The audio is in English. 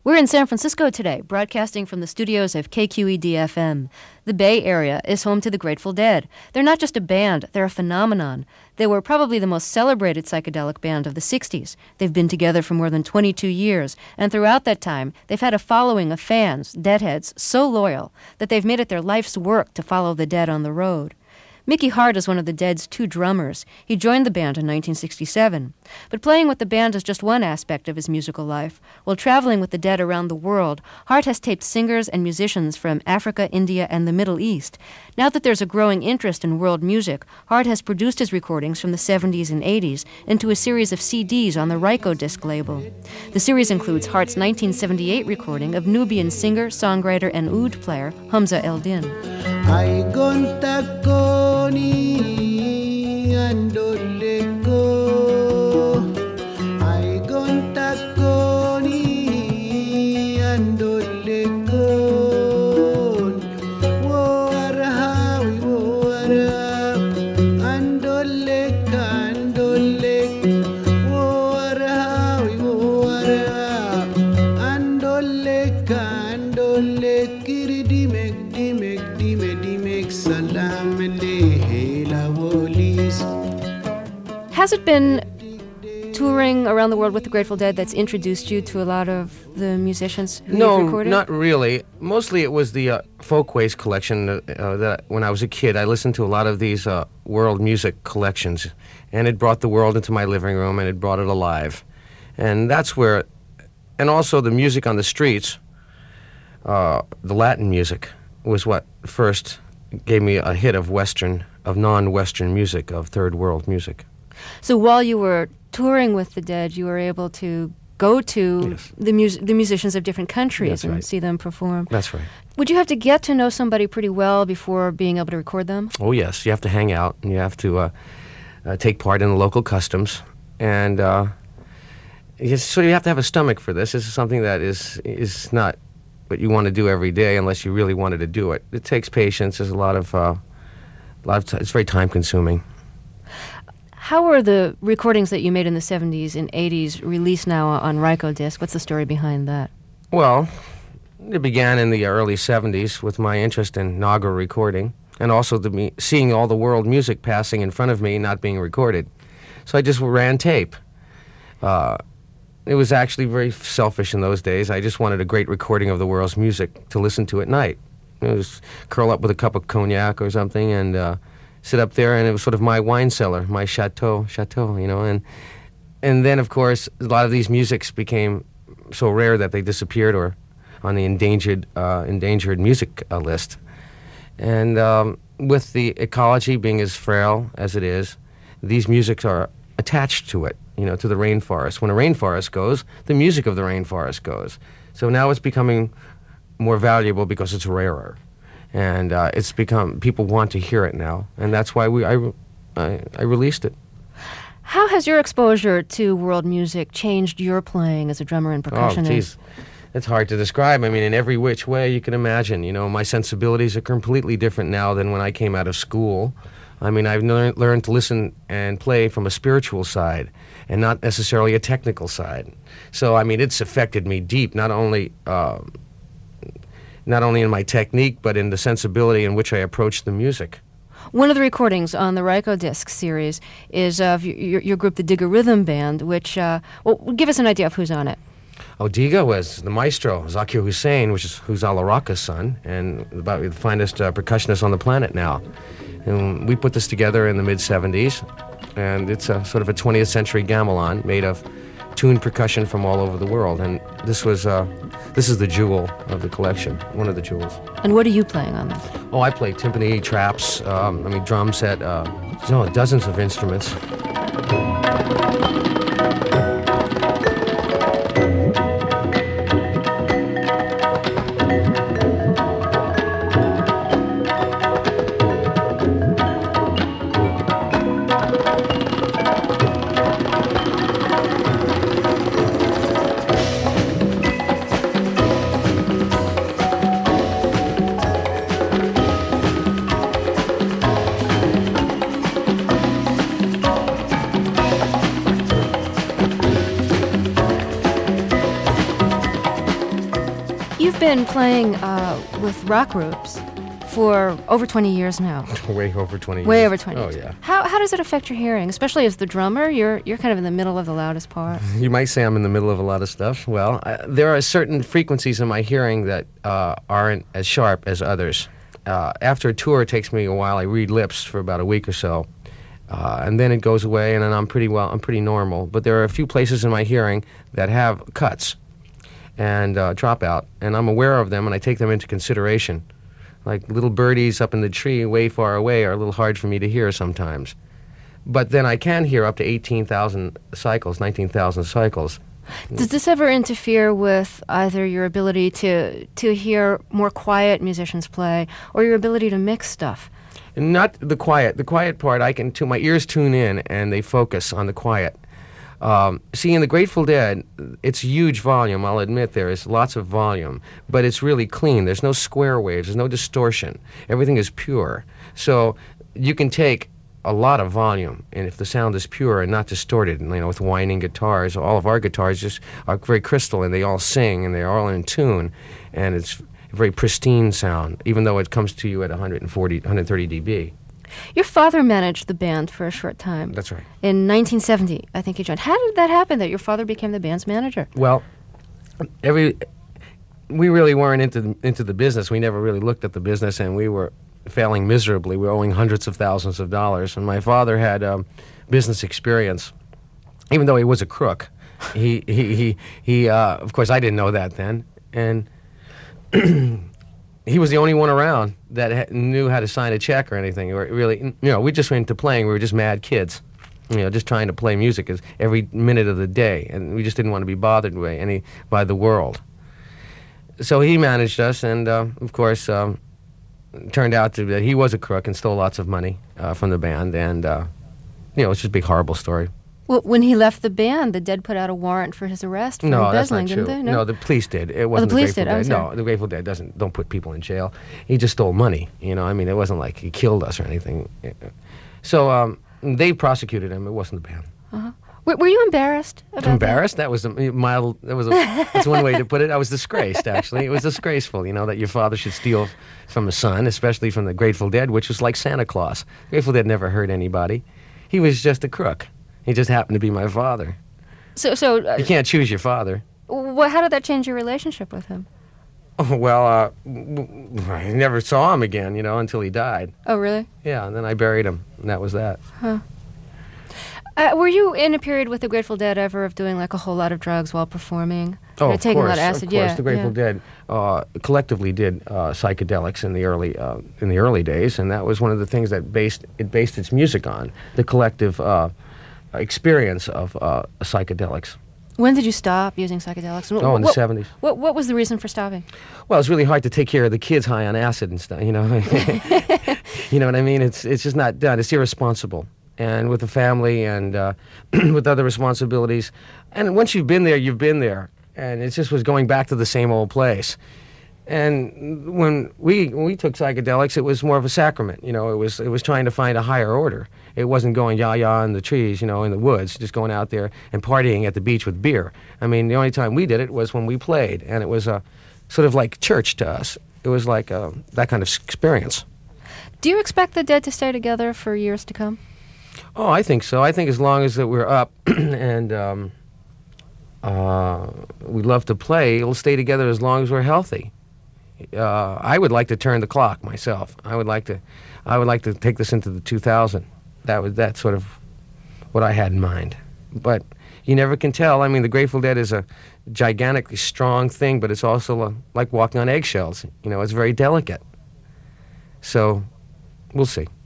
We're in San Francisco today, broadcasting from the studios of KQED-FM. The Bay Area is home to the Grateful Dead. They're not just a band, they're a phenomenon. They were probably the most celebrated psychedelic band of the 60s. They've been together for more than 22 years, and throughout that time, they've had a following of fans, Deadheads, so loyal that they've made it their life's work to follow the Dead on the road. Mickey Hart is one of the Dead's two drummers. He joined the band in 1967. But playing with the band is just one aspect of his musical life. While traveling with the Dead around the world, Hart has taped singers and musicians from Africa, India, and the Middle East. Now that there's a growing interest in world music, Hart has produced his recordings from the 70s and 80s into a series of CDs on the Rykodisc label. The series includes Hart's 1978 recording of Nubian singer, songwriter, and oud player Hamza El-Din. Has it been touring around the world with the Grateful Dead that's introduced you to a lot of the musicians who you've recorded? No, not really. Mostly it was the Folkways collection that when I was a kid, I listened to a lot of these world music collections, and it brought the world into my living room, and it brought it alive. And that's where, and also the music on the streets, the Latin music, was what first gave me a hit of non-Western music, of third world music. So while you were touring with the Dead, you were able to go to Yes. the musicians of different countries That's and right. see them perform. That's right. Would you have to get to know somebody pretty well before being able to record them? Oh, yes. You have to hang out, and you have to take part in the local customs. And so you have to have a stomach for this. This is something that is not what you want to do every day unless you really wanted to do it. It takes patience. There's a lot of it's very time-consuming. How were the recordings that you made in the 70s and 80s released now on Rykodisc? What's the story behind that? Well, it began in the early 70s with my interest in Naga recording, and also seeing all the world music passing in front of me not being recorded. So I just ran tape. It was actually very selfish in those days. I just wanted a great recording of the world's music to listen to at night. It was curl up with a cup of cognac or something and sit up there, and it was sort of my wine cellar, my chateau, you know. And then, of course, a lot of these musics became so rare that they disappeared or on the endangered music list. And with the ecology being as frail as it is, these musics are attached to it, you know, to the rainforest. When a rainforest goes, the music of the rainforest goes. So now it's becoming more valuable because it's rarer. And it's become, people want to hear it now. And that's why I released it. How has your exposure to world music changed your playing as a drummer and percussionist? Oh, geez. It's hard to describe. I mean, in every which way you can imagine. You know, my sensibilities are completely different now than when I came out of school. I mean, I've learned to listen and play from a spiritual side and not necessarily a technical side. So, I mean, it's affected me deep, not only in my technique, but in the sensibility in which I approach the music. One of the recordings on the Rykodisc series is of your group, the Digga Rhythm Band, which, give us an idea of who's on it. Oh, Digga was the maestro, Zakir Hussain, who's Ala Raka's son, and about the finest percussionist on the planet now. And we put this together in the mid-'70s, and it's a sort of a 20th century gamelan made of tuned percussion from all over the world. And this is the jewel of the collection, one of the jewels. And what are you playing on this? Oh, I play timpani, traps, drum set, dozens of instruments. You've been playing with rock groups for over 20 years now. Way over 20 years. Way over 20 Oh, years. yeah. How does it affect your hearing, especially as the drummer? You're kind of in the middle of the loudest part. You might say I'm in the middle of a lot of stuff. Well, there are certain frequencies in my hearing that aren't as sharp as others. After a tour, it takes me a while. I read lips for about a week or so, and then it goes away, and then I'm pretty normal. But there are a few places in my hearing that have cuts and dropout, and I'm aware of them, and I take them into consideration. Like little birdies up in the tree way far away are a little hard for me to hear sometimes. But then I can hear up to 18,000 cycles, 19,000 cycles. Does this ever interfere with either your ability to hear more quiet musicians play or your ability to mix stuff? Not the quiet. The quiet part, my ears tune in and they focus on the quiet. See, in the Grateful Dead, it's huge volume. I'll admit there is lots of volume, but it's really clean. There's no square waves. There's no distortion. Everything is pure. So you can take a lot of volume, and if the sound is pure and not distorted, with whining guitars, all of our guitars just are very crystal, and they all sing, and they're all in tune, and it's a very pristine sound, even though it comes to you at 130 dB. Your father managed the band for a short time. That's right. In 1970, I think he joined. How did that happen, that your father became the band's manager? Well, we really weren't into the business. We never really looked at the business, and we were failing miserably. We were owing hundreds of thousands of dollars, and my father had business experience, even though he was a crook. He of course, I didn't know that then, and he was the only one around that knew how to sign a check or anything. Or really, we just went into playing. We were just mad kids, just trying to play music every minute of the day, and we just didn't want to be bothered by the world. So he managed us, and of course, it turned out that he was a crook and stole lots of money from the band, and it's just a big horrible story. Well, when he left the band, the Dead put out a warrant for his arrest for embezzling, didn't they? No, the police did. It wasn't the police the Grateful did. Dead. No, the Grateful Dead don't put people in jail. He just stole money. It wasn't like he killed us or anything. So they prosecuted him. It wasn't the band. Uh-huh. Were you embarrassed about Embarrassed? That was a mild. That's one way to put it. I was disgraced. Actually, it was disgraceful. That your father should steal from a son, especially from the Grateful Dead, which was like Santa Claus. Grateful Dead never hurt anybody. He was just a crook. He just happened to be my father. So you can't choose your father. How did that change your relationship with him? Oh, well, I never saw him again, until he died. Oh, really? Yeah, and then I buried him, and that was that. Huh. Were you in a period with the Grateful Dead ever of doing like a whole lot of drugs while performing? Oh, of taking course, a lot of acid. Of course. The Grateful Dead collectively did psychedelics in the early days, and that was one of the things that based its music on, the collective experience of psychedelics. When did you stop using psychedelics? In the 70s. What was the reason for stopping? Well, it's really hard to take care of the kids high on acid and stuff, You know what I mean? It's just not done. It's irresponsible. And with the family and with other responsibilities. And once you've been there, you've been there. And it just was going back to the same old place. And when we took psychedelics, it was more of a sacrament. It was trying to find a higher order. It wasn't going yah-yah in the trees, in the woods, just going out there and partying at the beach with beer. I mean, the only time we did it was when we played, and it was sort of like church to us. It was like that kind of experience. Do you expect the Dead to stay together for years to come? Oh, I think so. I think as long as that we're up and we love to play, it'll stay together as long as we're healthy. I would like to turn the clock myself. I would like to take this into the 2000. That's sort of what I had in mind. But you never can tell. I mean, the Grateful Dead is a gigantically strong thing, but it's also like walking on eggshells. It's very delicate. So we'll see.